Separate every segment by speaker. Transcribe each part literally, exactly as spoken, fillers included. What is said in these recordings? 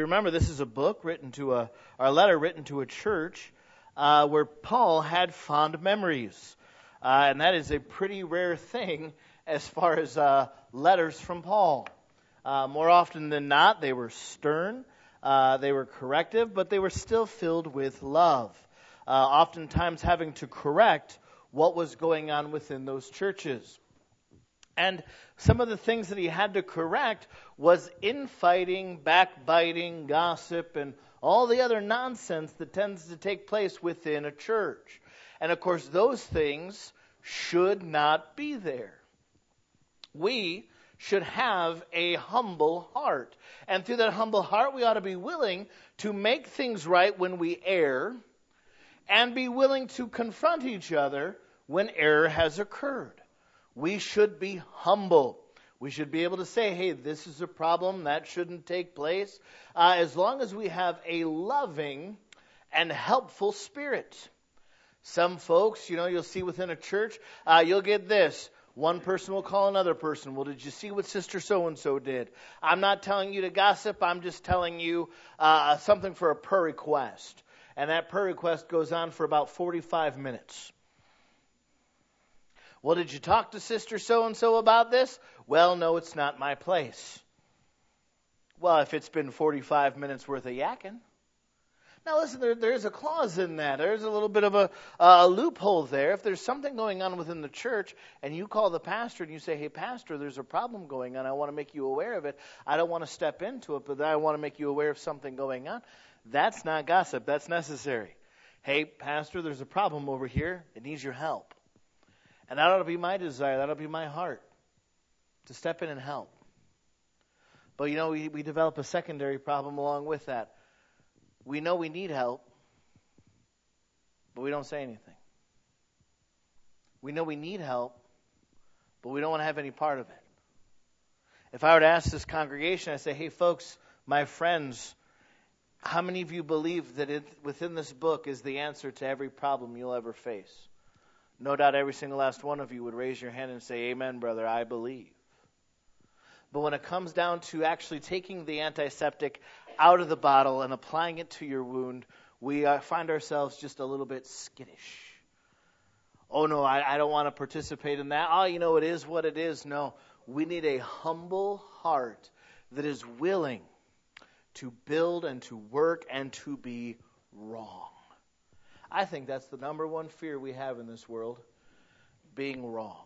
Speaker 1: remember, this is a book written to a, or a letter written to a church uh, where Paul had fond memories. Uh, and that is a pretty rare thing as far as uh, letters from Paul. Uh, more often than not, they were stern, uh, they were corrective, but they were still filled with love. Uh, oftentimes having to correct what was going on within those churches. And some of the things that he had to correct was infighting, backbiting, gossip, and all the other nonsense that tends to take place within a church. And of course, those things should not be there. We should have a humble heart. And through that humble heart, we ought to be willing to make things right when we err, and be willing to confront each other when error has occurred. We should be humble. We should be able to say, hey, this is a problem, that shouldn't take place, uh, as long as we have a loving and helpful spirit. Some folks, you know, you'll see within a church, uh, you'll get this. One person will call another person. Well, did you see what Sister So-and-so did? I'm not telling you to gossip. I'm just telling you uh, something for a prayer request. And that prayer request goes on for about forty-five minutes. Well, did you talk to Sister So-and-so about this? Well, no, it's not my place. Well, if it's been forty-five minutes worth of yakking. Now, listen, there, there's a clause in that. There's a little bit of a, a loophole there. If there's something going on within the church and you call the pastor and you say, hey, pastor, there's a problem going on. I want to make you aware of it. I don't want to step into it, but I want to make you aware of something going on. That's not gossip. That's necessary. Hey, pastor, there's a problem over here. It needs your help. And that ought to be my desire. That ought to be my heart, to step in and help. But, you know, we, we develop a secondary problem along with that. We know we need help, but we don't say anything. We know we need help, but we don't want to have any part of it. If I were to ask this congregation, I say, hey, folks, my friends, how many of you believe that it, within this book is the answer to every problem you'll ever face? No doubt every single last one of you would raise your hand and say, amen, brother, I believe. But when it comes down to actually taking the antiseptic out of the bottle and applying it to your wound, we uh, find ourselves just a little bit skittish. Oh, no, I, I don't want to participate in that. Oh, you know, it is what it is. No, we need a humble heart that is willing to build and to work and to be wrong. I think that's the number one fear we have in this world, being wrong.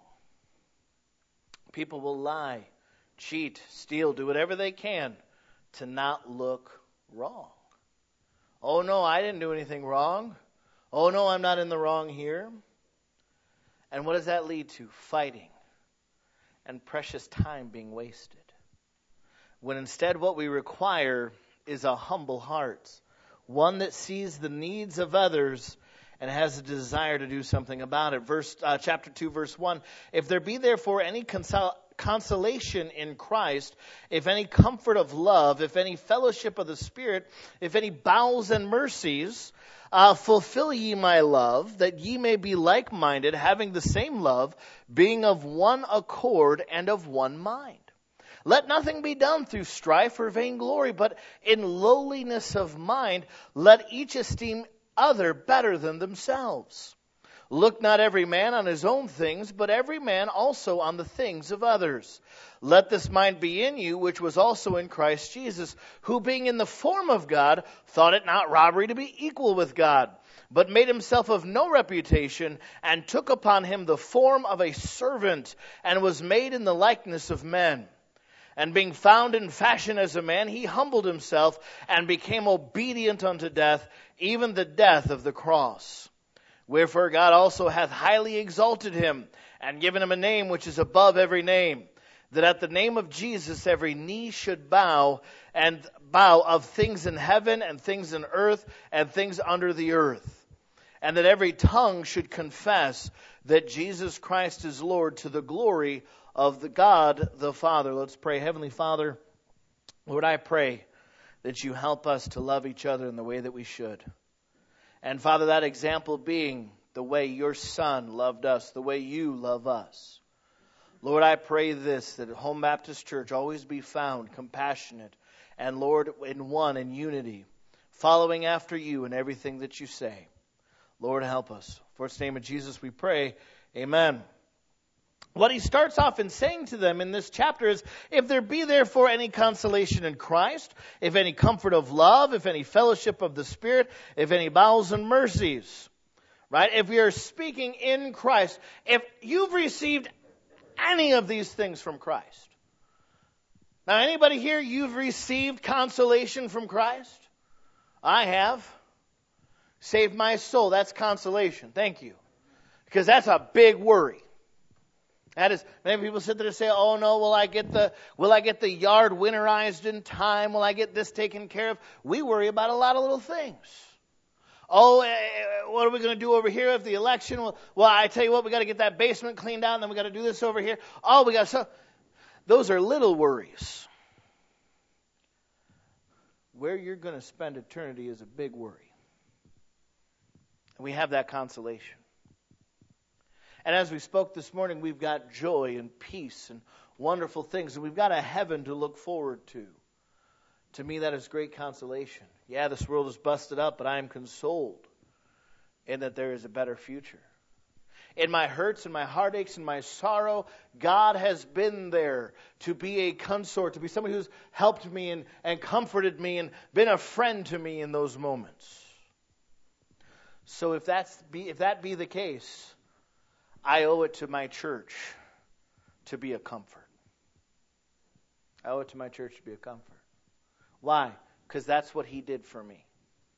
Speaker 1: People will lie, cheat, steal, do whatever they can to not look wrong. Oh, no, I didn't do anything wrong. Oh, no, I'm not in the wrong here. And what does that lead to? Fighting and precious time being wasted. When instead what we require is a humble heart, one that sees the needs of others and has a desire to do something about it. Verse uh, chapter two, verse one, if there be therefore any consol- consolation in Christ, if any comfort of love, if any fellowship of the Spirit, if any bowels and mercies, uh, fulfill ye my love, that ye may be like-minded, having the same love, being of one accord and of one mind. Let nothing be done through strife or vainglory, but in lowliness of mind, let each esteem other better than themselves. Look not every man on his own things, but every man also on the things of others. Let this mind be in you, which was also in Christ Jesus, who being in the form of God, thought it not robbery to be equal with God, but made himself of no reputation, and took upon him the form of a servant, and was made in the likeness of men. And being found in fashion as a man, he humbled himself and became obedient unto death, even the death of the cross. Wherefore God also hath highly exalted him, and given him a name which is above every name, that at the name of Jesus every knee should bow, and bow of things in heaven, and things in earth, and things under the earth. And that every tongue should confess that Jesus Christ is Lord, to the glory of the God the Father. Let's pray. Heavenly Father, Lord, I pray that you help us to love each other in the way that we should. And Father, that example being the way your Son loved us, the way you love us. Lord, I pray this, that at Home Baptist Church always be found compassionate and Lord, in one, in unity, following after you in everything that you say. Lord, help us. For it's the name of Jesus we pray. Amen. What he starts off in saying to them in this chapter is, if there be therefore any consolation in Christ, if any comfort of love, if any fellowship of the Spirit, if any bowels and mercies, right? If we are speaking in Christ, if you've received any of these things from Christ. Now, anybody here, you've received consolation from Christ? I have. Saved my soul. That's consolation. Thank you. Because that's a big worry. That is, many people sit there and say, oh no, will I get the, will I get the yard winterized in time? Will I get this taken care of? We worry about a lot of little things. Oh, what are we going to do over here if the election? Well, well, I tell you what, we got to get that basement cleaned out, and then we got to do this over here. Oh, we got so. Those are little worries. Where you're going to spend eternity is a big worry. And we have that consolation. And as we spoke this morning, we've got joy and peace and wonderful things. And we've got a heaven to look forward to. To me, that is great consolation. Yeah, this world is busted up, but I am consoled in that there is a better future. In my hurts and my heartaches and my sorrow, God has been there to be a consort, to be somebody who's helped me and, and comforted me and been a friend to me in those moments. So if that's be, if that be the case, I owe it to my church to be a comfort. I owe it to my church to be a comfort. Why? Because that's what he did for me.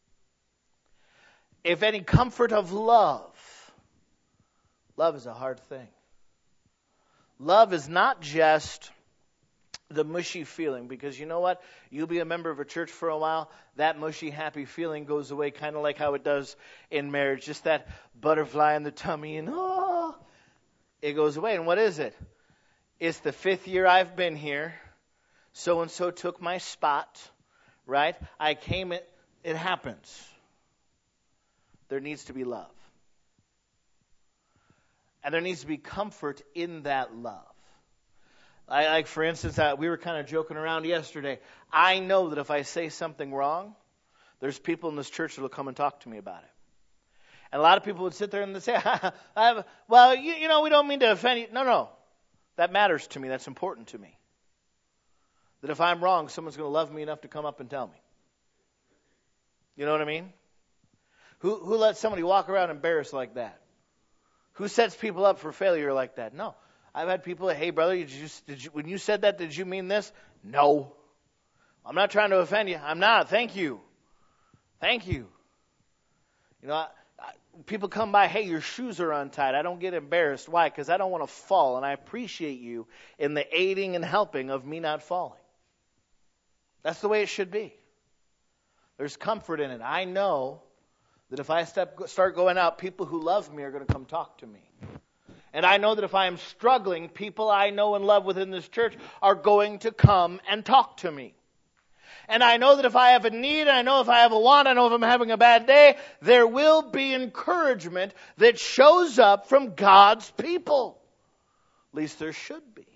Speaker 1: If any comfort of love, love is a hard thing. Love is not just the mushy feeling, because you know what? You'll be a member of a church for a while, that mushy, happy feeling goes away, kind of like how it does in marriage. Just that butterfly in the tummy, and oh, it goes away. And what is it? It's the fifth year I've been here. So-and-so took my spot, right? I came, it, it happens. There needs to be love. And there needs to be comfort in that love. I, like, for instance, I, we were kind of joking around yesterday. I know that if I say something wrong, there's people in this church that will come and talk to me about it. And a lot of people would sit there and they'd say, I have, well, you, you know, we don't mean to offend you. No, no. That matters to me. That's important to me. That if I'm wrong, someone's going to love me enough to come up and tell me. You know what I mean? Who, who lets somebody walk around embarrassed like that? Who sets people up for failure like that? No. I've had people say, hey, brother, did you, did you, when you said that, did you mean this? No. I'm not trying to offend you. I'm not. Thank you. Thank you. You know, I, I, people come by, hey, your shoes are untied. I don't get embarrassed. Why? Because I don't want to fall, and I appreciate you in the aiding and helping of me not falling. That's the way it should be. There's comfort in it. I know that if I step, start going out, people who love me are going to come talk to me. And I know that if I am struggling, people I know and love within this church are going to come and talk to me. And I know that if I have a need, I know if I have a want, I know if I'm having a bad day, there will be encouragement that shows up from God's people. At least there should be.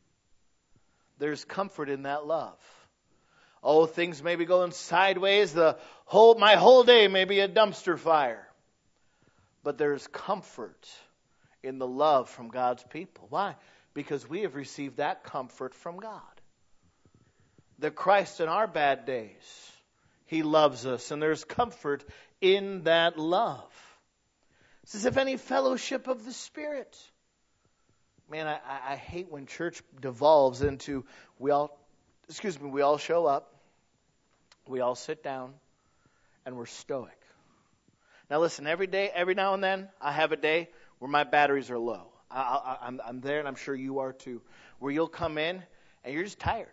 Speaker 1: There's comfort in that love. Oh, things may be going sideways. The whole, my whole day may be a dumpster fire. But there's comfort in the love from God's people. Why? Because we have received that comfort from God. That Christ in our bad days, He loves us, and there's comfort in that love. It says, if any fellowship of the Spirit. Man, I, I hate when church devolves into, we all, excuse me, we all show up, we all sit down, and we're stoic. Now listen, every day, every now and then, I have a day where my batteries are low. I, I, I'm, I'm there, and I'm sure you are too, where you'll come in, and you're just tired.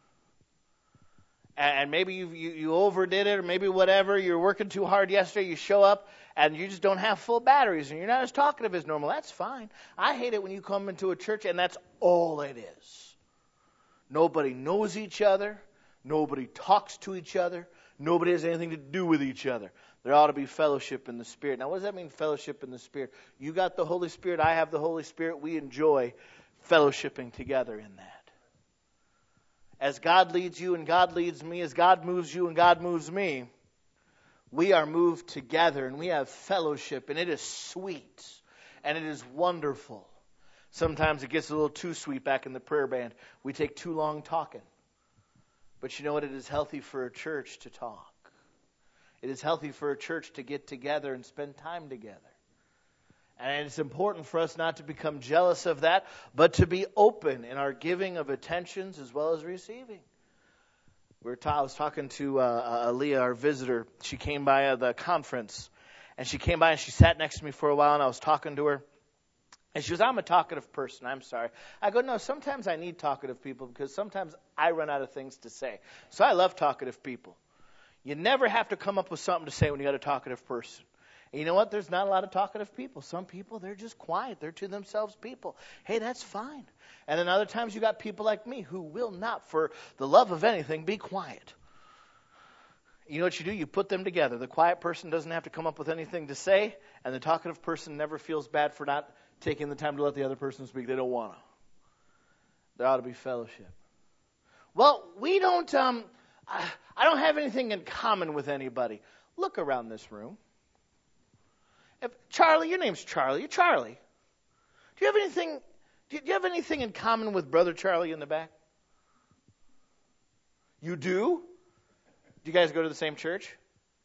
Speaker 1: And maybe you, you you overdid it, or maybe whatever, you're working too hard yesterday, you show up, and you just don't have full batteries, and you're not as talkative as normal. That's fine. I hate it when you come into a church, and that's all it is. Nobody knows each other. Nobody talks to each other. Nobody has anything to do with each other. There ought to be fellowship in the Spirit. Now, what does that mean, fellowship in the Spirit? You got the Holy Spirit. I have the Holy Spirit. We enjoy fellowshipping together in that. as God leads you and God leads me, as God moves you and God moves me, we are moved together and we have fellowship, and it is sweet and it is wonderful. Sometimes it gets a little too sweet back in the prayer band. We take too long talking. But you know what? It is healthy for a church to talk. It is healthy for a church to get together and spend time together. And it's important for us not to become jealous of that, but to be open in our giving of attentions as well as receiving. We were ta- I was talking to uh, Aaliyah, our visitor. She came by uh, the conference, and she came by and she sat next to me for a while, and I was talking to her. And she goes, I'm a talkative person. I'm sorry. I go, no, sometimes I need talkative people because sometimes I run out of things to say. So I love talkative people. You never have to come up with something to say when you got a talkative person. And you know what? There's not a lot of talkative people. Some people, they're just quiet. They're to themselves people. Hey, that's fine. And then other times you got people like me who will not, for the love of anything, be quiet. You know what you do? You put them together. The quiet person doesn't have to come up with anything to say, and the talkative person never feels bad for not taking the time to let the other person speak. They don't want to. There ought to be fellowship. Well, we don't, um, I, I don't have anything in common with anybody. Look around this room. If, Charlie, your name's Charlie. You're Charlie. Do you have anything, do you, do you have anything in common with Brother Charlie in the back? You do? Do you guys go to the same church?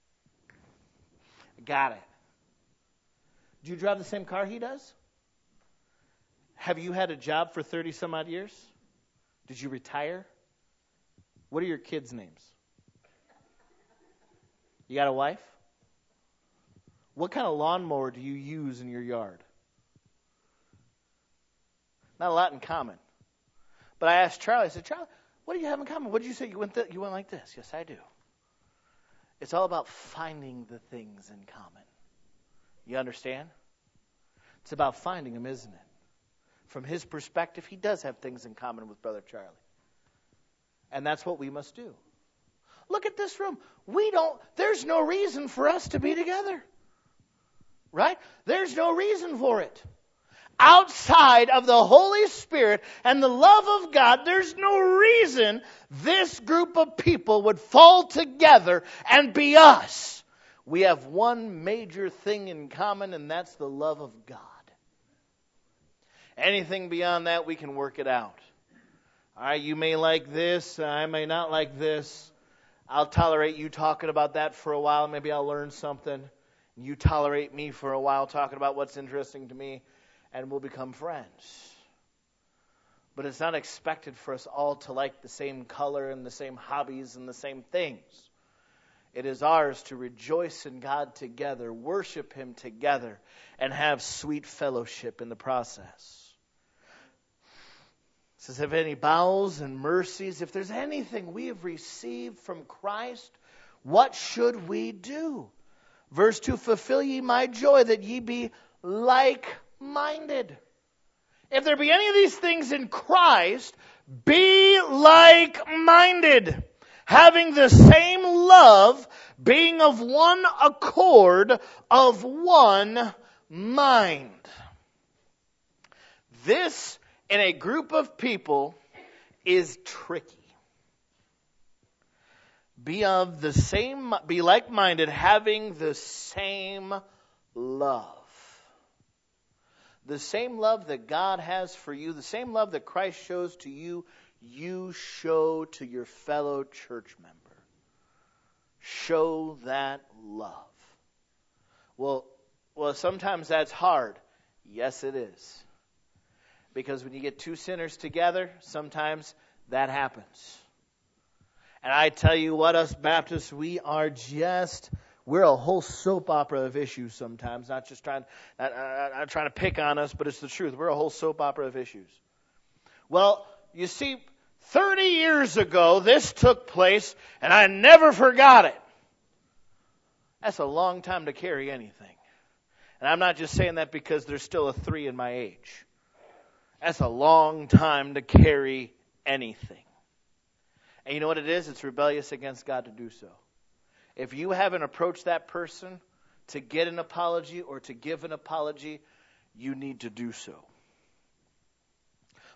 Speaker 1: Got it. Do you drive the same car he does? Have you had a job for thirty some odd years? Did you retire? What are your kids' names? You got a wife? What kind of lawnmower do you use in your yard? Not a lot in common. But I asked Charlie, I said, Charlie, what do you have in common? What did you say? You went, th- you went like this. Yes, I do. It's all about finding the things in common. You understand? It's about finding them, isn't it? From his perspective, he does have things in common with Brother Charlie. And that's what we must do. Look at this room. We don't, there's no reason for us to be together. Right? There's no reason for it. Outside of the Holy Spirit and the love of God, there's no reason this group of people would fall together and be us. We have one major thing in common, and that's the love of God. Anything beyond that, we can work it out. All right, you may like this, I may not like this. I'll tolerate you talking about that for a while. Maybe I'll learn something. You tolerate me for a while talking about what's interesting to me, and we'll become friends. But it's not expected for us all to like the same color and the same hobbies and the same things. It is ours to rejoice in God together, worship Him together, and have sweet fellowship in the process. It says, if any bowels and mercies, if there's anything we have received from Christ, what should we do? Verse two, fulfill ye my joy, that ye be like-minded. If there be any of these things in Christ, be like-minded, having the same love, being of one accord, of one mind. This, in a group of people, is tricky. Be of the same, be like-minded, having the same love. The same love that God has for you, the same love that Christ shows to you, you show to your fellow church member. Show that love. Well, well, sometimes that's hard. Yes, it is. Because when you get two sinners together, sometimes that happens. And I tell you what, us Baptists, we are just, we're a whole soap opera of issues sometimes. Not just trying, not, uh, not trying to pick on us, but it's the truth. We're a whole soap opera of issues. Well, you see, thirty years ago, this took place, and I never forgot it. That's a long time to carry anything. And I'm not just saying that because there's still a three in my age. That's a long time to carry anything. And you know what it is? It's rebellious against God to do so. If you haven't approached that person to get an apology or to give an apology, you need to do so.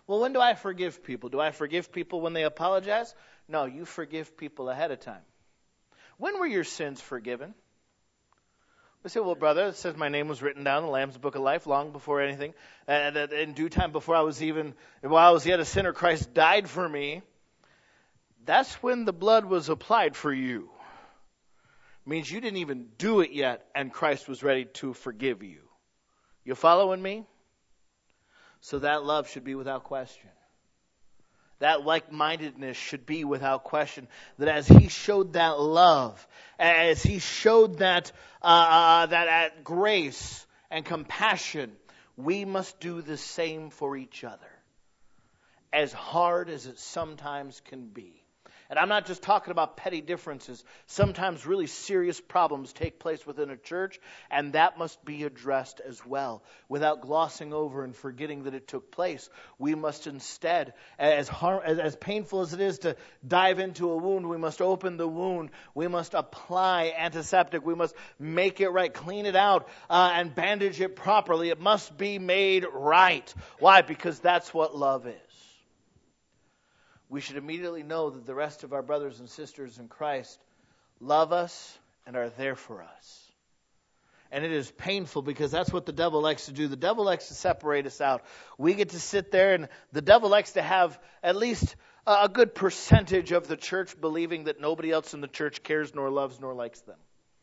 Speaker 1: Well, when do I forgive people? Do I forgive people when they apologize? No, you forgive people ahead of time. When were your sins forgiven? We say, well, brother, it says my name was written down in the Lamb's Book of Life long before anything. And in due time, before I was even, while I was yet a sinner, Christ died for me. That's when the blood was applied for you. It means you didn't even do it yet, and Christ was ready to forgive you. You following me? So that love should be without question. That like-mindedness should be without question. That as he showed that love, as he showed that uh, uh, that uh, grace and compassion, we must do the same for each other. As hard as it sometimes can be. And I'm not just talking about petty differences. Sometimes really serious problems take place within a church, and that must be addressed as well. Without glossing over and forgetting that it took place, we must instead, as, harm, as, as painful as it is to dive into a wound, we must open the wound. We must apply antiseptic. We must make it right, clean it out, uh, and bandage it properly. It must be made right. Why? Because that's what love is. We should immediately know that the rest of our brothers and sisters in Christ love us and are there for us. And it is painful because that's what the devil likes to do. The devil likes to separate us out. We get to sit there, and the devil likes to have at least a good percentage of the church believing that nobody else in the church cares nor loves nor likes them.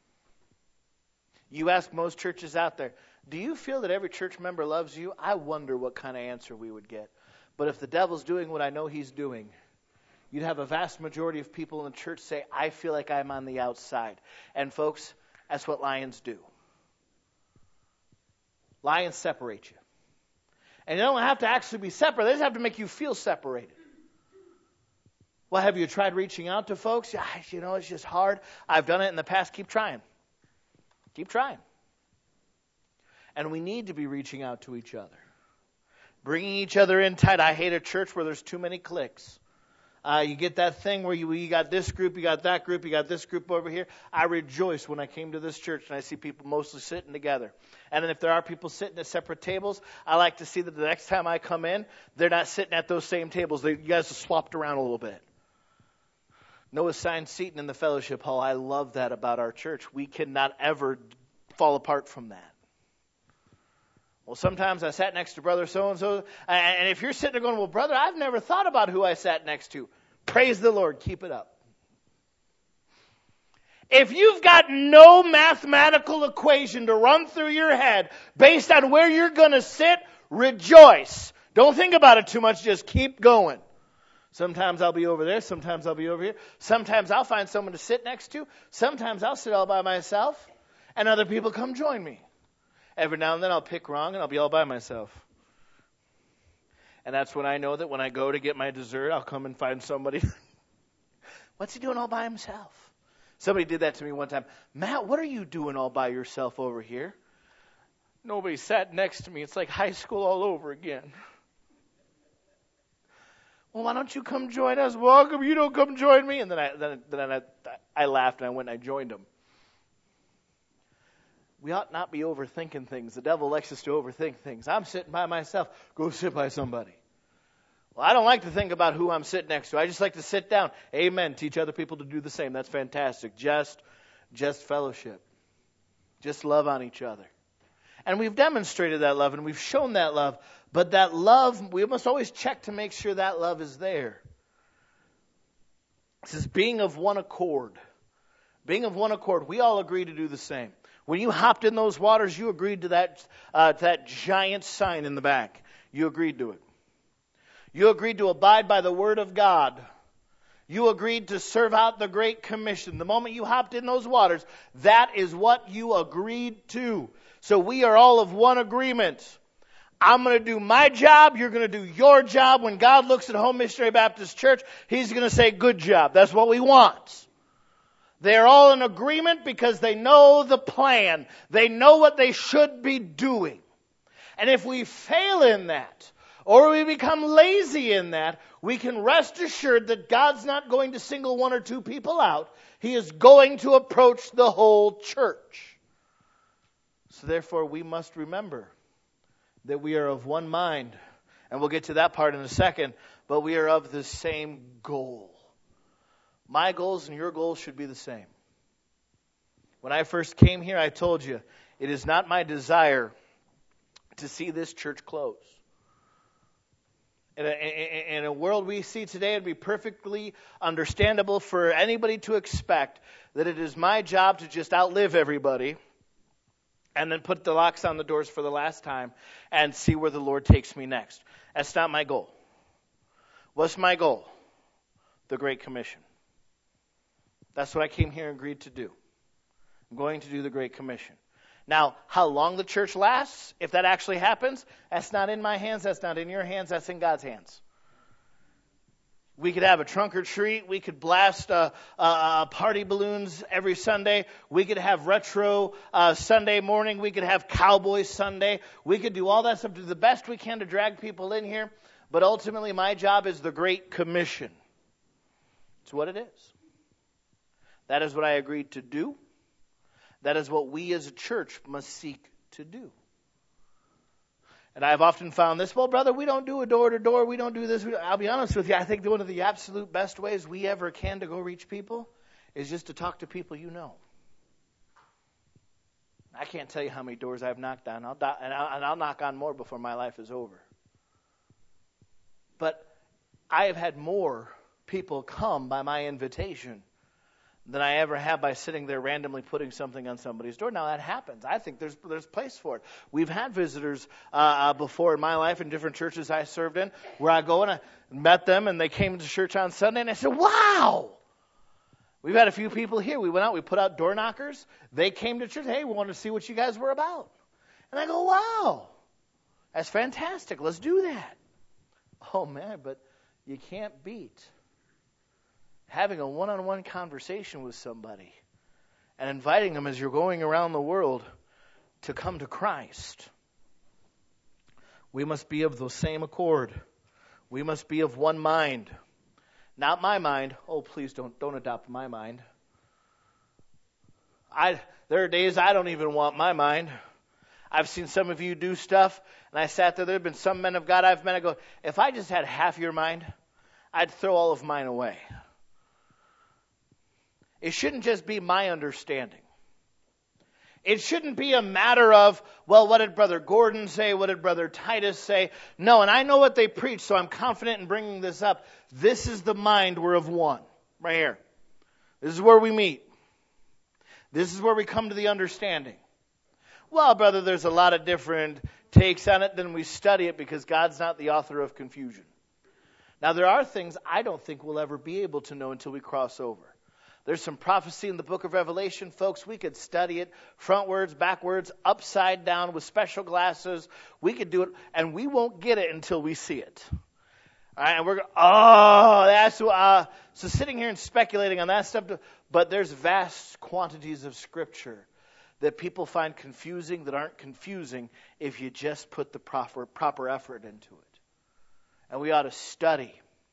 Speaker 1: You ask most churches out there, do you feel that every church member loves you? I wonder what kind of answer we would get. But if the devil's doing what I know he's doing, you'd have a vast majority of people in the church say, I feel like I'm on the outside. And folks, that's what lions do. Lions separate you. And you don't have to actually be separate. They just have to make you feel separated. Well, have you tried reaching out to folks? Yeah, you know, it's just hard. I've done it in the past. Keep trying. Keep trying. And we need to be reaching out to each other. Bringing each other in tight. I hate a church where there's too many cliques. Uh, you get that thing where you, you got this group, you got that group, you got this group over here. I rejoice when I came to this church and I see people mostly sitting together. And then if there are people sitting at separate tables, I like to see that the next time I come in, they're not sitting at those same tables. They, you guys have swapped around a little bit. No assigned seating in the fellowship hall. I love that about our church. We cannot ever fall apart from that. Well, sometimes I sat next to brother so-and-so, and if you're sitting there going, well, brother, I've never thought about who I sat next to. Praise the Lord. Keep it up. If you've got no mathematical equation to run through your head based on where you're going to sit, rejoice. Don't think about it too much. Just keep going. Sometimes I'll be over there. Sometimes I'll be over here. Sometimes I'll find someone to sit next to. Sometimes I'll sit all by myself, and other people come join me. Every now and then I'll pick wrong and I'll be all by myself. And that's when I know that when I go to get my dessert, I'll come and find somebody. What's he doing all by himself? Somebody did that to me one time. Matt, what are you doing all by yourself over here? Nobody sat next to me. It's like high school all over again. Well, why don't you come join us? Well, how come you don't come join me? And then I, then, then I, I laughed and I went and I joined them. We ought not be overthinking things. The devil likes us to overthink things. I'm sitting by myself. Go sit by somebody. Well, I don't like to think about who I'm sitting next to. I just like to sit down. Amen. Teach other people to do the same. That's fantastic. Just, just fellowship. Just love on each other. And we've demonstrated that love and we've shown that love. But that love, we must always check to make sure that love is there. This is being of one accord. Being of one accord. We all agree to do the same. When you hopped in those waters, you agreed to that, uh, to that giant sign in the back. You agreed to it. You agreed to abide by the Word of God. You agreed to serve out the Great Commission. The moment you hopped in those waters, that is what you agreed to. So we are all of one agreement. I'm going to do my job. You're going to do your job. When God looks at Home Missionary Baptist Church, He's going to say, good job. That's what we want. They're all in agreement because they know the plan. They know what they should be doing. And if we fail in that, or we become lazy in that, we can rest assured that God's not going to single one or two people out. He is going to approach the whole church. So therefore, we must remember that we are of one mind And we'll get to that part in a second. But we are of the same goal. My goals and your goals should be the same. When I first came here, I told you, it is not my desire to see this church close. In a, in a world we see today, it would be perfectly understandable for anybody to expect that it is my job to just outlive everybody and then put the locks on the doors for the last time and see where the Lord takes me next. That's not my goal. What's my goal? The Great Commission. That's what I came here and agreed to do. I'm going to do the Great Commission. Now, how long the church lasts, if that actually happens, that's not in my hands, that's not in your hands, that's in God's hands. We could have a trunk or treat, we could blast uh, uh, party balloons every Sunday, we could have retro uh, Sunday morning, we could have Cowboy Sunday, we could do all that stuff, do the best we can to drag people in here, but ultimately my job is the Great Commission. It's what it is. That is what I agreed to do. That is what we as a church must seek to do. And I've often found this, well, brother, we don't do a door-to-door, we don't do this. I'll be honest with you, I think one of the absolute best ways we ever can to go reach people is just to talk to people you know. I can't tell you how many doors I've knocked on, I'll do- and, I'll, and I'll knock on more before my life is over. But I have had more people come by my invitation than I ever have by sitting there randomly putting something on somebody's door. Now, that happens. I think there's there's place for it. We've had visitors uh, uh, before in my life in different churches I served in where I go and I met them and they came to church on Sunday and I said, wow! We've had a few people here. We went out, we put out door knockers. They came to church. Hey, we wanted to see what you guys were about. And I go, wow, that's fantastic. Let's do that. Oh, man, but you can't beat having a one-on-one conversation with somebody and inviting them as you're going around the world to come to Christ. We must be of the same accord. We must be of one mind. Not my mind. Oh, please don't don't adopt my mind. I there are days I don't even want my mind. I've seen some of you do stuff, and I sat there. There have been some men of God I've met. I go, if I just had half your mind, I'd throw all of mine away. It shouldn't just be my understanding. It shouldn't be a matter of, well, what did Brother Gordon say? What did Brother Titus say? No, and I know what they preach, so I'm confident in bringing this up. This is the mind we're of one, right here. This is where we meet. This is where we come to the understanding. Well, brother, there's a lot of different takes on it. Then we study it because God's not the author of confusion. Now, there are things I don't think we'll ever be able to know until we cross over. There's some prophecy in the book of Revelation, folks. We could study it frontwards, backwards, upside down with special glasses. We could do it, and we won't get it until we see it. All right, and we're going, oh, that's, uh, so sitting here and speculating on that stuff, but there's vast quantities of Scripture that people find confusing that aren't confusing if you just put the proper, proper effort into it. And we ought to study.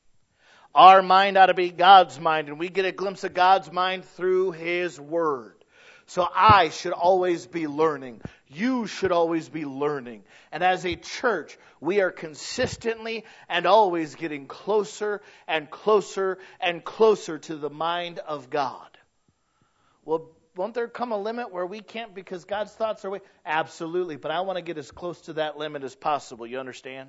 Speaker 1: Our mind ought to be God's mind, and we get a glimpse of God's mind through His Word. So I should always be learning. You should always be learning. And as a church, we are consistently and always getting closer and closer and closer to the mind of God. Well, won't there come a limit where we can't because God's thoughts are way? Absolutely, but I want to get as close to that limit as possible. You understand?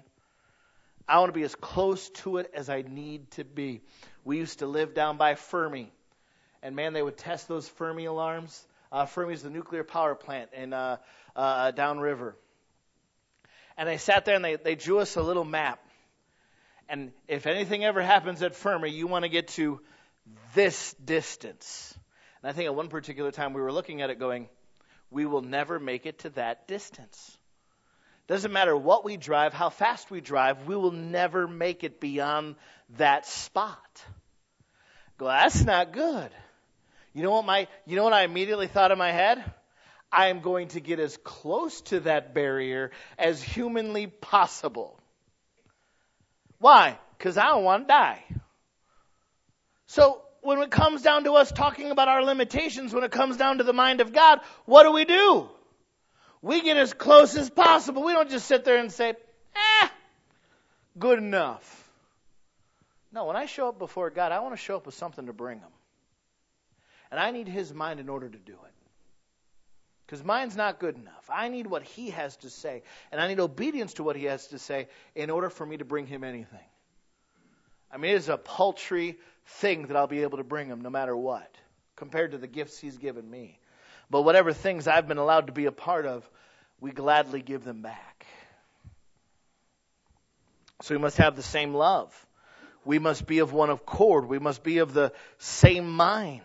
Speaker 1: I want to be as close to it as I need to be. We used to live down by Fermi. And man, they would test those Fermi alarms. Uh, Fermi is the nuclear power plant in uh, uh, downriver. And they sat there and they, they drew us a little map. And if anything ever happens at Fermi, you want to get to this distance. And I think at one particular time we were looking at it going, we will never make it to that distance. Doesn't matter what we drive, how fast we drive, we will never make it beyond that spot. Go, that's not good. You know what my you know what I immediately thought in my head? I am going to get as close to that barrier as humanly possible. Why? Because I don't want to die. So when it comes down to us talking about our limitations, when it comes down to the mind of God, what do we do? We get as close as possible. We don't just sit there and say, eh, good enough. No, when I show up before God, I want to show up with something to bring Him. And I need His mind in order to do it. Because mine's not good enough. I need what He has to say. And I need obedience to what He has to say in order for me to bring Him anything. I mean, it is a paltry thing that I'll be able to bring Him no matter what, compared to the gifts He's given me. But whatever things I've been allowed to be a part of, we gladly give them back. So we must have the same love. We must be of one accord. We must be of the same mind.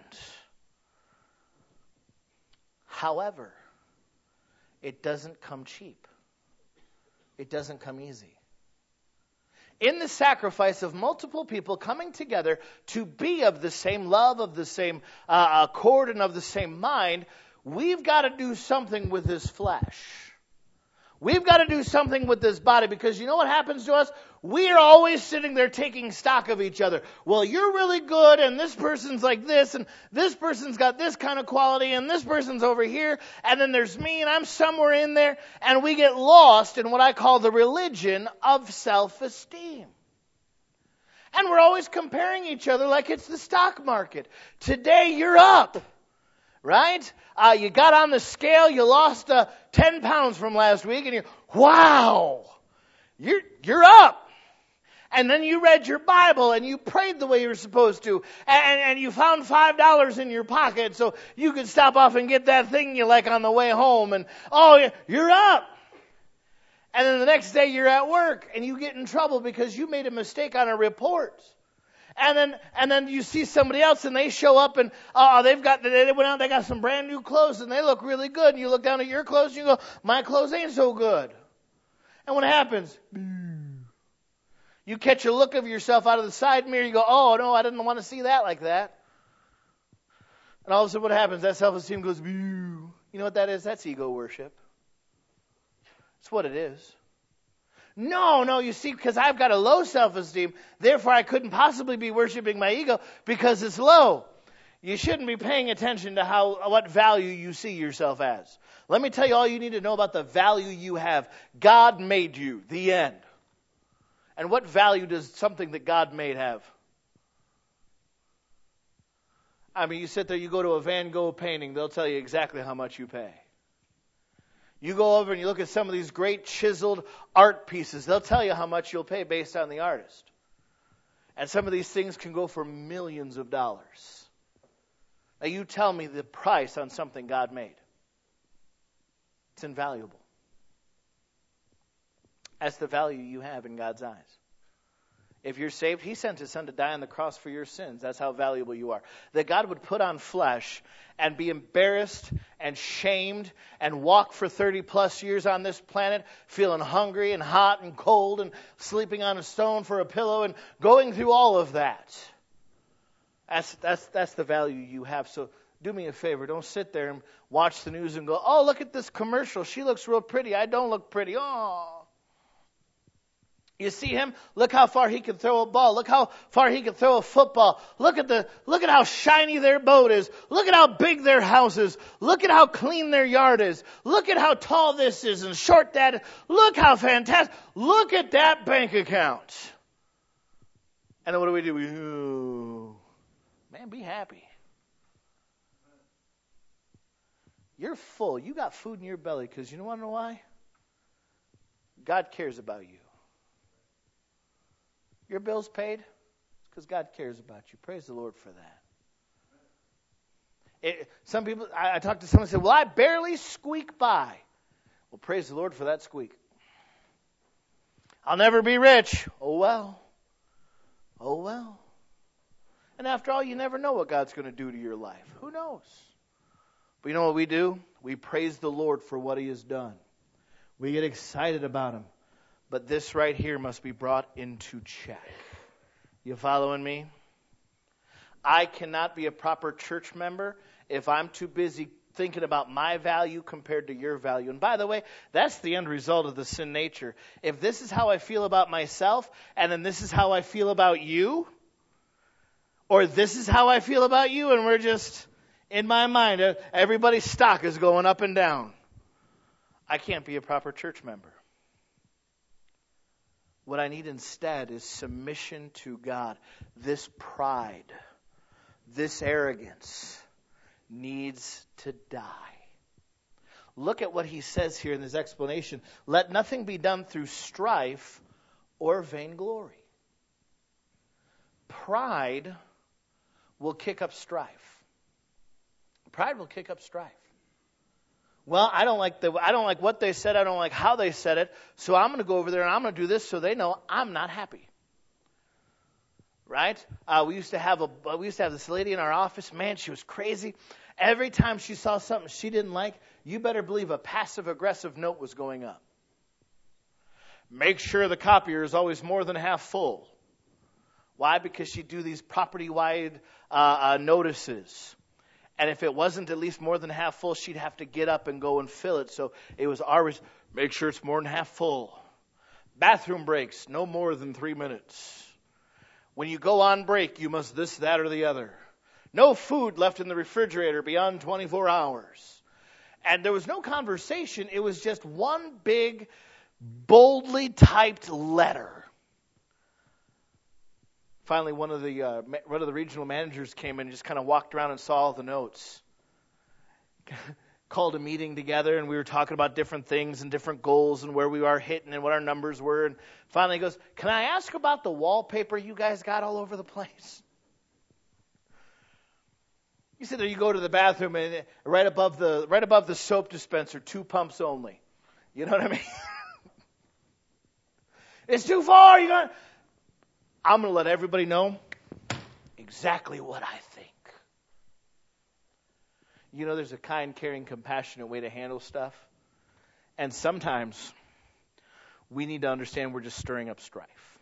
Speaker 1: However, it doesn't come cheap. It doesn't come easy. In the sacrifice of multiple people coming together to be of the same love, of the same uh, accord, and of the same mind, we've got to do something with this flesh. We've got to do something with this body, because you know what happens to us? We are always sitting there taking stock of each other. Well, you're really good, and this person's like this, and this person's got this kind of quality, and this person's over here, and then there's me, and I'm somewhere in there, and we get lost in what I call the religion of self-esteem. And we're always comparing each other like it's the stock market. Today, you're up. Right? Uh, you got on the scale, you lost uh, ten pounds from last week, and you're, wow, you're, you're up. And then you read your Bible, and you prayed the way you were supposed to, and, and you found five dollars in your pocket so you could stop off and get that thing you like on the way home, and oh, you're up. And then the next day you're at work, and you get in trouble because you made a mistake on a report. And then, and then you see somebody else, and they show up, and uh, they've got, they went out, they got some brand new clothes, and they look really good. And you look down at your clothes, and you go, my clothes ain't so good. And what happens? You catch a look of yourself out of the side mirror. You go, oh no, I didn't want to see that like that. And all of a sudden, what happens? That self-esteem goes. You know what that is? That's ego worship. That's what it is. No, no, you see, because I've got a low self-esteem, therefore I couldn't possibly be worshiping my ego because it's low. You shouldn't be paying attention to how what value you see yourself as. Let me tell you all you need to know about the value you have. God made you, the end. And what value does something that God made have? I mean, you sit there, you go to a Van Gogh painting, they'll tell you exactly how much you pay. You go over and you look at some of these great chiseled art pieces. They'll tell you how much you'll pay based on the artist. And some of these things can go for millions of dollars. Now you tell me the price on something God made. It's invaluable. That's the value you have in God's eyes. If you're saved, He sent His Son to die on the cross for your sins. That's how valuable you are. That God would put on flesh and be embarrassed and shamed and walk for thirty plus years on this planet feeling hungry and hot and cold and sleeping on a stone for a pillow and going through all of that. That's, that's, that's the value you have. So do me a favor. Don't sit there and watch the news and go, oh, look at this commercial. She looks real pretty. I don't look pretty. Oh. You see him? Look how far he can throw a ball. Look how far he can throw a football. Look at the, look at how shiny their boat is. Look at how big their house is. Look at how clean their yard is. Look at how tall this is and short that is. Look how fantastic. Look at that bank account. And then what do we do? We, ooh, man, be happy. You're full. You got food in your belly because you don't want to know why? God cares about you. Your bill's paid? It's because God cares about you. Praise the Lord for that. It, some people, I, I talked to someone and said, well, I barely squeak by. Well, praise the Lord for that squeak. I'll never be rich. Oh, well. Oh, well. And after all, you never know what God's going to do to your life. Who knows? But you know what we do? We praise the Lord for what He has done. We get excited about Him. But this right here must be brought into check. You following me? I cannot be a proper church member if I'm too busy thinking about my value compared to your value. And by the way, that's the end result of the sin nature. If this is how I feel about myself, and then this is how I feel about you, or this is how I feel about you, and we're just, in my mind, everybody's stock is going up and down. I can't be a proper church member. What I need instead is submission to God. This pride, this arrogance needs to die. Look at what he says here in his explanation. Let nothing be done through strife or vainglory. Pride will kick up strife. Pride will kick up strife. Well, I don't like the I don't like what they said. I don't like how they said it. So I'm going to go over there and I'm going to do this so they know I'm not happy. Right? Uh, we used to have a we used to have this lady in our office. Man, she was crazy. Every time she saw something she didn't like, you better believe a passive aggressive note was going up. Make sure the copier is always more than half full. Why? Because she'd do these property-wide uh, uh, notices. And if it wasn't at least more than half full, she'd have to get up and go and fill it. So it was always, make sure it's more than half full. Bathroom breaks, no more than three minutes. When you go on break, you must this, that, or the other. No food left in the refrigerator beyond twenty-four hours. And there was no conversation. It was just one big, boldly typed letter. Finally, one of the uh, one of the regional managers came in and just kind of walked around and saw all the notes. Called a meeting together, and we were talking about different things and different goals and where we are hitting and what our numbers were. And finally, he goes, "Can I ask about the wallpaper you guys got all over the place?" You said there you go to the bathroom and right above the right above the soap dispenser, two pumps only. You know what I mean? It's too far. You got. I'm going to let everybody know exactly what I think. You know, there's a kind, caring, compassionate way to handle stuff. And sometimes we need to understand we're just stirring up strife.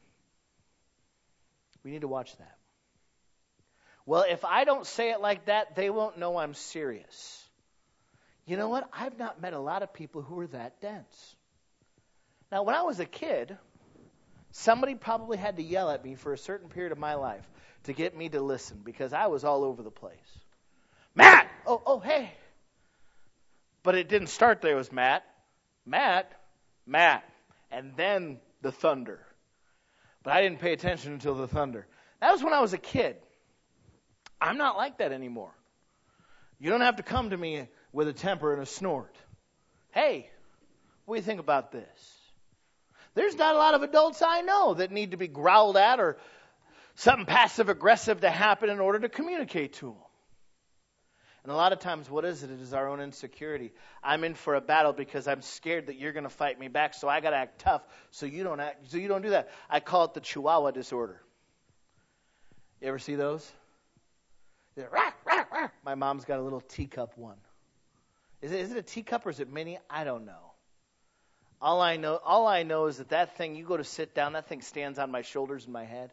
Speaker 1: We need to watch that. Well, if I don't say it like that, they won't know I'm serious. You know what? I've not met a lot of people who are that dense. Now, when I was a kid, somebody probably had to yell at me for a certain period of my life to get me to listen because I was all over the place. Matt! Oh, oh, hey. But it didn't start there. It was Matt, Matt, Matt, and then the thunder. But I didn't pay attention until the thunder. That was when I was a kid. I'm not like that anymore. You don't have to come to me with a temper and a snort. Hey, what do you think about this? There's not a lot of adults I know that need to be growled at or something passive-aggressive to happen in order to communicate to them. And a lot of times, what is it? It is our own insecurity. I'm in for a battle because I'm scared that you're going to fight me back, so I got to act tough so you don't act, so you don't do that. I call it the Chihuahua disorder. You ever see those? Rah, rah, rah. My mom's got a little teacup one. Is it, is it a teacup or is it mini? I don't know. All I know, all I know is that that thing, you go to sit down, that thing stands on my shoulders and my head.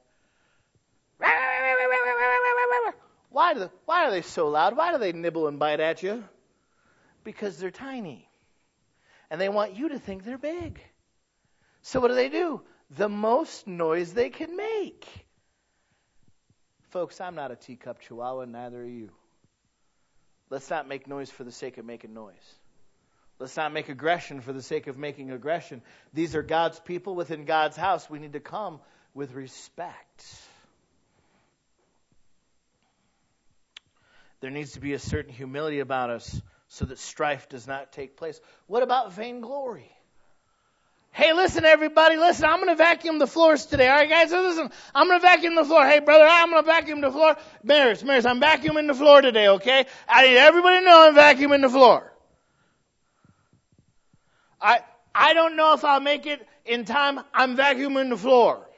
Speaker 1: Why do, why are they so loud? Why do they nibble and bite at you? Because they're tiny. And they want you to think they're big. So what do they do? The most noise they can make. Folks, I'm not a teacup chihuahua, neither are you. Let's not make noise for the sake of making noise. Let's not make aggression for the sake of making aggression. These are God's people within God's house. We need to come with respect. There needs to be a certain humility about us so that strife does not take place. What about vainglory? Hey, listen, everybody, listen, I'm going to vacuum the floors today. All right, guys, so listen, I'm going to vacuum the floor. Hey, brother, I'm going to vacuum the floor. Maris, Maris, I'm vacuuming the floor today, okay? I need everybody to know I'm vacuuming the floor. I I don't know if I'll make it in time. I'm vacuuming the floor.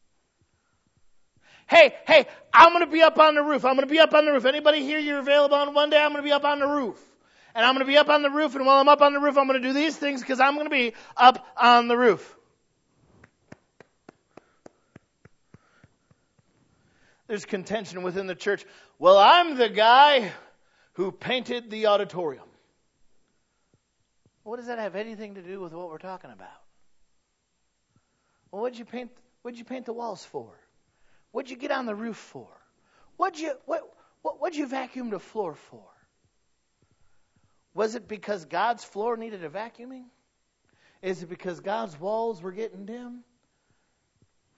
Speaker 1: Hey, hey, I'm going to be up on the roof. I'm going to be up on the roof. Anybody here you're available on one day? I'm going to be up on the roof. And I'm going to be up on the roof. And while I'm up on the roof, I'm going to do these things because I'm going to be up on the roof. There's contention within the church. Well, I'm the guy who painted the auditorium. What does that have anything to do with what we're talking about? Well, what'd you paint? What'd you paint the walls for? What'd you get on the roof for? What'd you what, what what'd you vacuum the floor for? Was it because God's floor needed a vacuuming? Is it because God's walls were getting dim?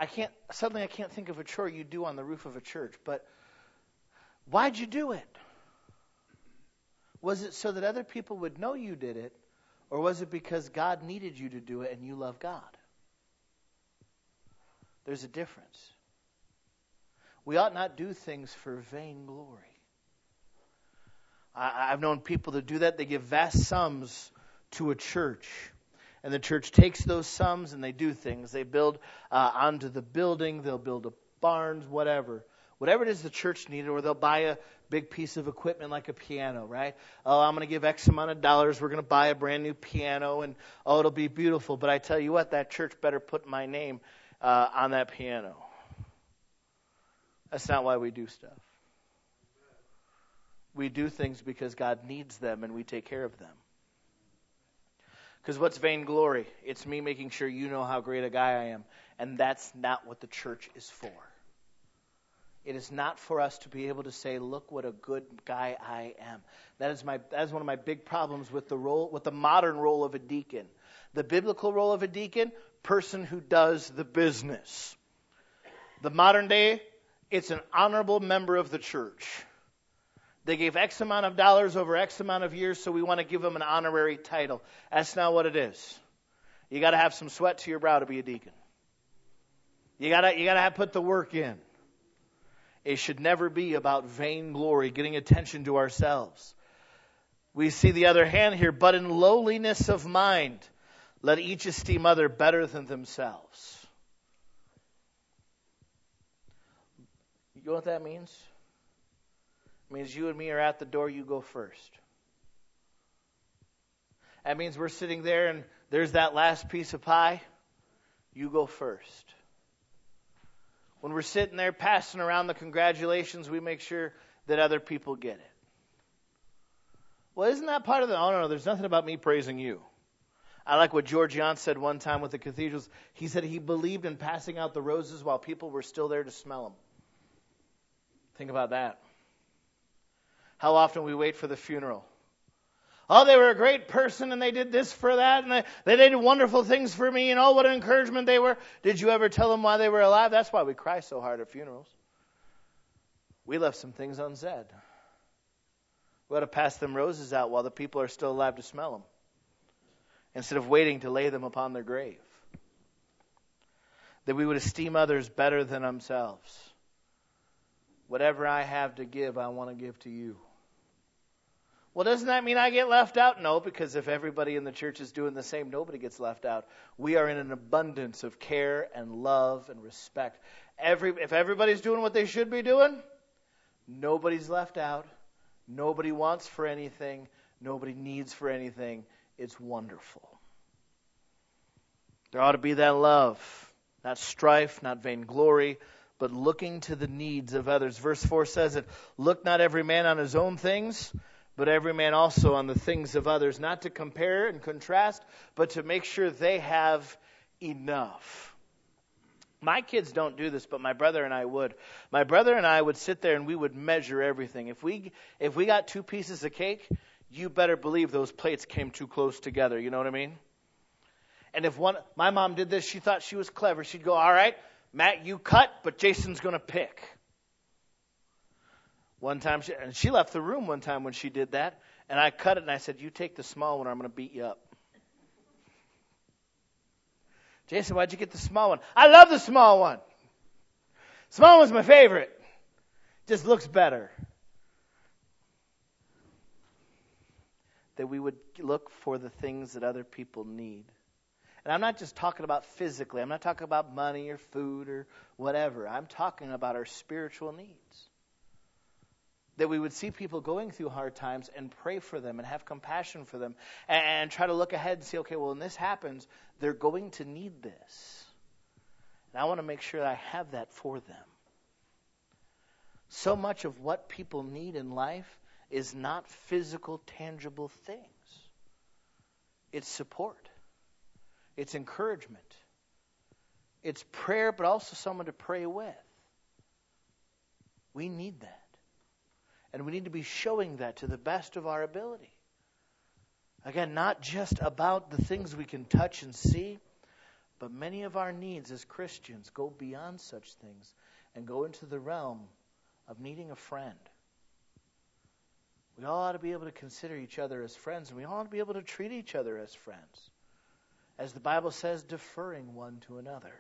Speaker 1: I can't, suddenly I can't think of a chore you do on the roof of a church, but why'd you do it? Was it so that other people would know you did it, or was it because God needed you to do it and you love God? There's a difference. We ought not do things for vainglory. I, I've known people that do that. They give vast sums to a church. And the church takes those sums and they do things. They build uh, onto the building. They'll build a barns, whatever. Whatever it is the church needed, or they'll buy a big piece of equipment like a piano, right? Oh, I'm going to give X amount of dollars. We're going to buy a brand new piano, and oh, it'll be beautiful. But I tell you what, that church better put my name uh, on that piano. That's not why we do stuff. We do things because God needs them, and we take care of them. Because what's vainglory? It's me making sure you know how great a guy I am. And that's not what the church is for. It is not for us to be able to say, look what a good guy I am. That is my that is one of my big problems with the role, with the modern role of a deacon. The biblical role of a deacon, person who does the business. The modern day, it's an honorable member of the church. They gave X amount of dollars over X amount of years, so we want to give them an honorary title. That's not what it is. You got to have some sweat to your brow to be a deacon. You got to you got to have put the work in. It should never be about vainglory, getting attention to ourselves. We see the other hand here, but in lowliness of mind, let each esteem other better than themselves. You know what that means? It means you and me are at the door, you go first. That means we're sitting there and there's that last piece of pie, you go first. When we're sitting there passing around the congratulations, we make sure that other people get it. Well, isn't that part of the, oh no, no, there's nothing about me praising you. I like what George Yant said one time with the cathedrals. He said he believed in passing out the roses while people were still there to smell them. Think about that. How often we wait for the funeral. Oh, they were a great person and they did this for that and they, they did wonderful things for me and oh, what an encouragement they were. Did you ever tell them why they were alive? That's why we cry so hard at funerals. We left some things unsaid. We ought to pass them roses out while the people are still alive to smell them, instead of waiting to lay them upon their grave. That we would esteem others better than themselves. Whatever I have to give, I want to give to you. Well, doesn't that mean I get left out? No, because if everybody in the church is doing the same, nobody gets left out. We are in an abundance of care and love and respect. Every if everybody's doing what they should be doing, nobody's left out. Nobody wants for anything. Nobody needs for anything. It's wonderful. There ought to be that love, not strife, not vainglory, but looking to the needs of others. Verse four says it, look not every man on his own things, but every man also on the things of others, not to compare and contrast, but to make sure they have enough. My kids don't do this, but my brother and I would. My brother and I would sit there and we would measure everything. If we if we got two pieces of cake, you better believe those plates came too close together. You know what I mean? And if one, my mom did this, she thought she was clever. She'd go, all right, Matt, you cut, but Jason's going to pick. One time, she, and she left the room one time when she did that, and I cut it, and I said, you take the small one or I'm going to beat you up. Jason, why'd you get the small one? I love the small one. Small one's my favorite. Just looks better. That we would look for the things that other people need. And I'm not just talking about physically. I'm not talking about money or food or whatever. I'm talking about our spiritual needs. That we would see people going through hard times and pray for them and have compassion for them and, and try to look ahead and say, okay, well, when this happens, they're going to need this. And I want to make sure I have that for them. So much of what people need in life is not physical, tangible things. It's support. It's encouragement. It's prayer, but also someone to pray with. We need that. And we need to be showing that to the best of our ability. Again, not just about the things we can touch and see, But many of our needs as Christians go beyond such things and go into the realm of needing a friend. We all ought to be able to consider each other as friends, and we all ought to be able to treat each other as friends. As the Bible says, deferring one to another.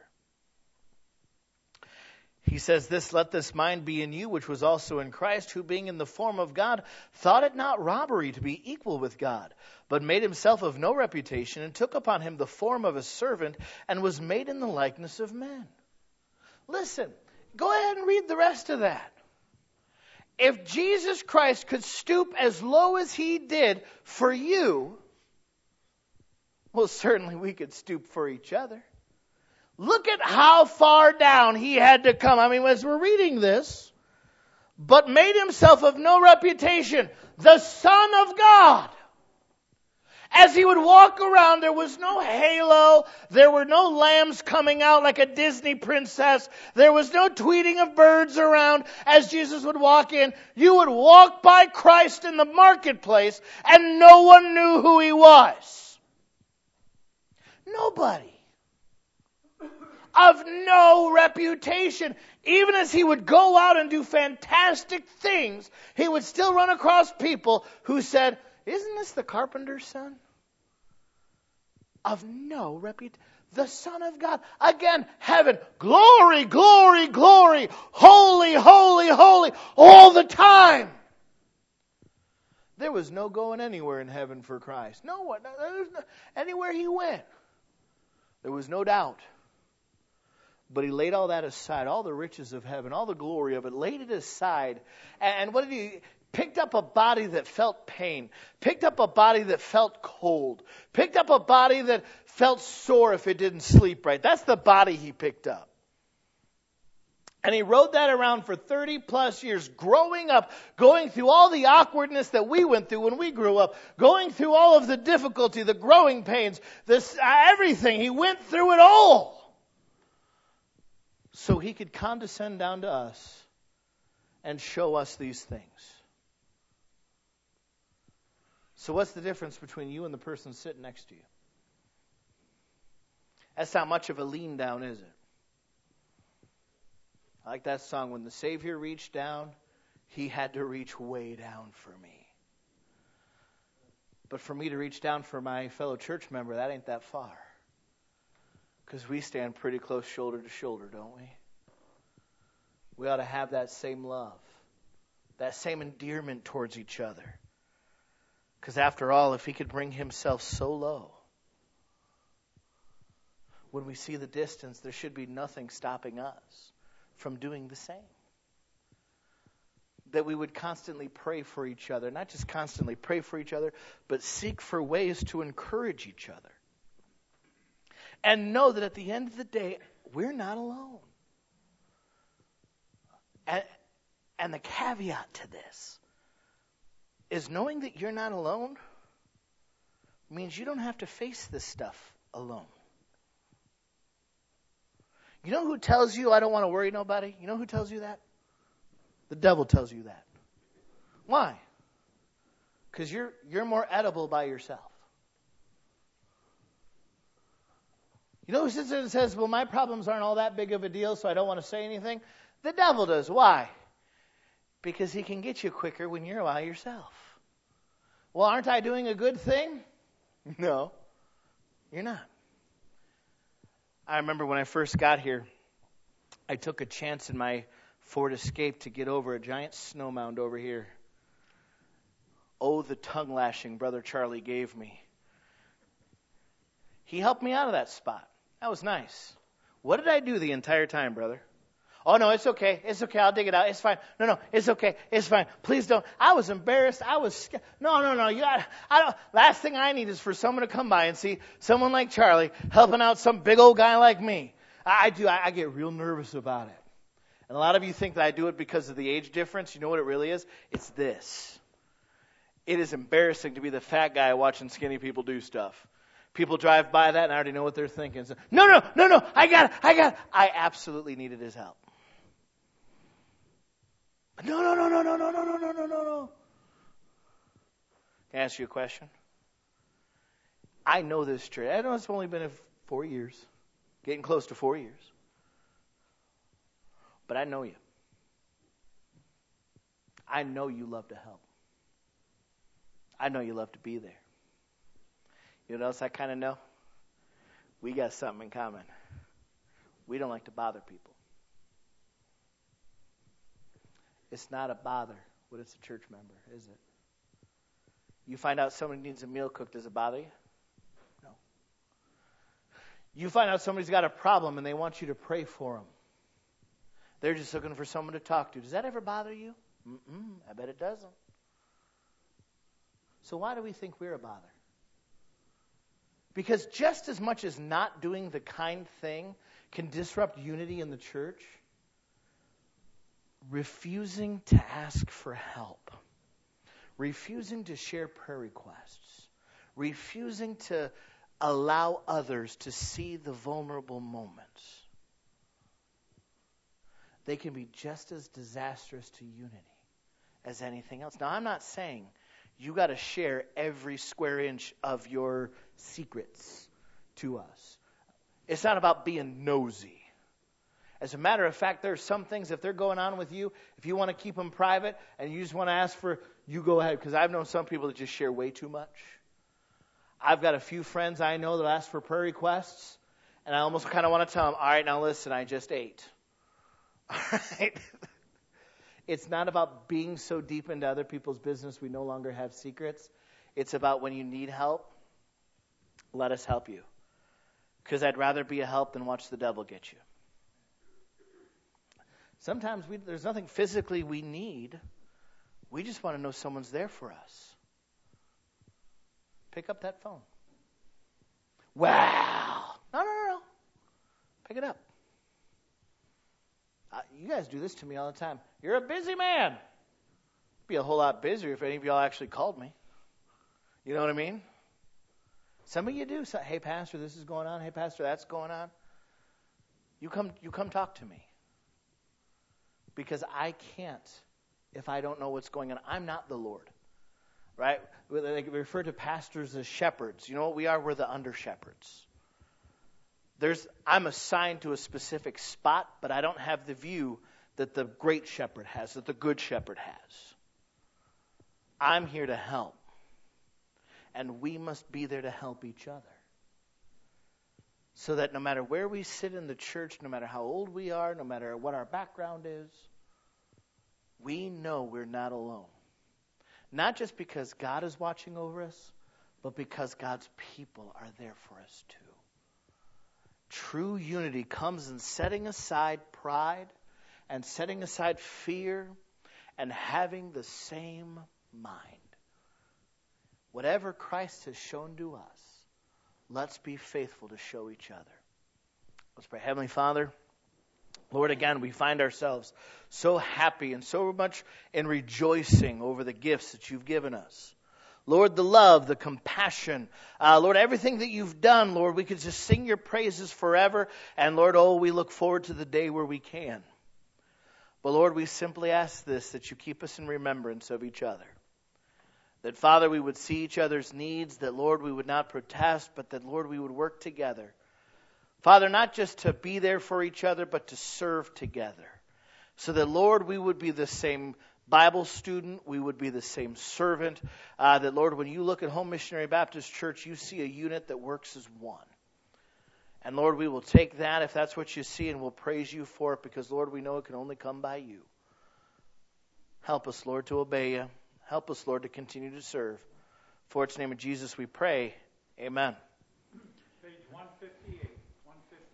Speaker 1: He says this, let this mind be in you, which was also in Christ, who being in the form of God, thought it not robbery to be equal with God, but made himself of no reputation, and took upon him the form of a servant, and was made in the likeness of men. Listen, go ahead and read the rest of that. If Jesus Christ could stoop as low as he did for you, well, certainly we could stoop for each other. Look at how far down he had to come. I mean, as we're reading this, but made himself of no reputation, the Son of God. As he would walk around, there was no halo, there were no lambs coming out like a Disney princess, there was no tweeting of birds around as Jesus would walk in. You would walk by Christ in the marketplace and no one knew who he was. Nobody. Of no reputation. Even as he would go out and do fantastic things, he would still run across people who said, isn't this the carpenter's son? Of no reputation. The Son of God. Again, heaven. Glory, glory, glory. Holy, holy, holy. All the time. There was no going anywhere in heaven for Christ. No one. There was no, anywhere he went. There was no doubt. But he laid all that aside, all the riches of heaven, all the glory of it, laid it aside. And what did he? Picked up a body that felt pain. Picked up a body that felt cold. Picked up a body that felt sore if it didn't sleep right. That's the body he picked up. And he rode that around for thirty plus years, growing up, going through all the awkwardness that we went through when we grew up, going through all of the difficulty, the growing pains, this everything. He went through it all. So he could condescend down to us and show us these things. So what's the difference between you and the person sitting next to you? That's not much of a lean down, is it? I like that song, when the Savior reached down, he had to reach way down for me. But for me to reach down for my fellow church member, that ain't that far. Because we stand pretty close shoulder to shoulder, don't we? We ought to have that same love, that same endearment towards each other. Because after all, if he could bring himself so low, when we see the distance, there should be nothing stopping us from doing the same. That we would constantly pray for each other. Not just constantly pray for each other, but seek for ways to encourage each other. And know that at the end of the day, we're not alone. And, and the caveat to this is knowing that you're not alone means you don't have to face this stuff alone. You know who tells you, I don't want to worry nobody? You know who tells you that? The devil tells you that. Why? Because you're you're more edible by yourself. You know who sits there and says, well, my problems aren't all that big of a deal, so I don't want to say anything? The devil does. Why? Because he can get you quicker when you're by yourself. Well, aren't I doing a good thing? No, you're not. I remember when I first got here, I took a chance in my Ford Escape to get over a giant snow mound over here. Oh, the tongue lashing Brother Charlie gave me. He helped me out of that spot. That was nice. What did I do the entire time, brother? Oh, no, it's okay. It's okay. I'll dig it out. It's fine. No, no, it's okay. It's fine. Please don't. I was embarrassed. I was scared. No, no, no. You got, I don't. Last thing I need is for someone to come by and see someone like Charlie helping out some big old guy like me. I, I do. I, I get real nervous about it. And a lot of you think that I do it because of the age difference. You know what it really is? It's this. It is embarrassing to be the fat guy watching skinny people do stuff. People drive by that and I already know what they're thinking. So, no, no, no, no. I got it. I got it. I absolutely needed his help. No, no, no, no, no, no, no, no, no, no, no. Can I ask you a question? I know this church. I know it's only been four years. Getting close to four years. But I know you. I know you love to help. I know you love to be there. You know what else I kind of know? We got something in common. We don't like to bother people. It's not a bother when it's a church member, is it? You find out somebody needs a meal cooked, does it bother you? No. You find out somebody's got a problem and they want you to pray for them. They're just looking for someone to talk to. Does that ever bother you? Mm-mm, I bet it doesn't. So why do we think we're a bother? Because just as much as not doing the kind thing can disrupt unity in the church, refusing to ask for help, refusing to share prayer requests, refusing to allow others to see the vulnerable moments, they can be just as disastrous to unity as anything else. Now, I'm not saying you got to share every square inch of your secrets to us. It's not about being nosy. As a matter of fact, there are some things, if they're going on with you, if you want to keep them private and you just want to ask for, you go ahead. Because I've known some people that just share way too much. I've got a few friends I know that ask for prayer requests, and I almost kind of want to tell them, all right, now listen, I just ate. All right? It's not about being so deep into other people's business we no longer have secrets. It's about when you need help, let us help you. Because I'd rather be a help than watch the devil get you. Sometimes we, there's nothing physically we need. We just want to know someone's there for us. Pick up that phone. Wow. No, no, no, no. Pick it up. Uh, you guys do this to me all the time. You're a busy man. It'd be a whole lot busier if any of y'all actually called me. You know what I mean? Some of you do. So, hey, Pastor, this is going on. Hey, Pastor, that's going on. You come, you come talk to me. Because I can't if I don't know what's going on. I'm not the Lord. Right? They refer to pastors as shepherds. You know what we are? We're the under-shepherds. There's, I'm assigned to a specific spot, but I don't have the view that the great shepherd has, that the good shepherd has. I'm here to help. And we must be there to help each other. So that no matter where we sit in the church, no matter how old we are, no matter what our background is, we know we're not alone. Not just because God is watching over us, but because God's people are there for us too. True unity comes in setting aside pride and setting aside fear and having the same mind. Whatever Christ has shown to us, let's be faithful to show each other. Let's pray. Heavenly Father, Lord, again, we find ourselves so happy and so much in rejoicing over the gifts that you've given us. Lord, the love, the compassion, uh, Lord, everything that you've done, Lord, we could just sing your praises forever. And Lord, oh, we look forward to the day where we can. But Lord, we simply ask this, that you keep us in remembrance of each other. That, Father, we would see each other's needs, that, Lord, we would not protest, but that, Lord, we would work together. Father, not just to be there for each other, but to serve together. So that, Lord, we would be the same Bible student, we would be the same servant. Uh, that, Lord, when you look at Home Missionary Baptist Church, you see a unit that works as one. And, Lord, we will take that if that's what you see, and we'll praise you for it, because, Lord, we know it can only come by you. Help us, Lord, to obey you. Help us, Lord, to continue to serve. For it's in the name of Jesus we pray. Amen.
Speaker 2: Page one fifty-eight.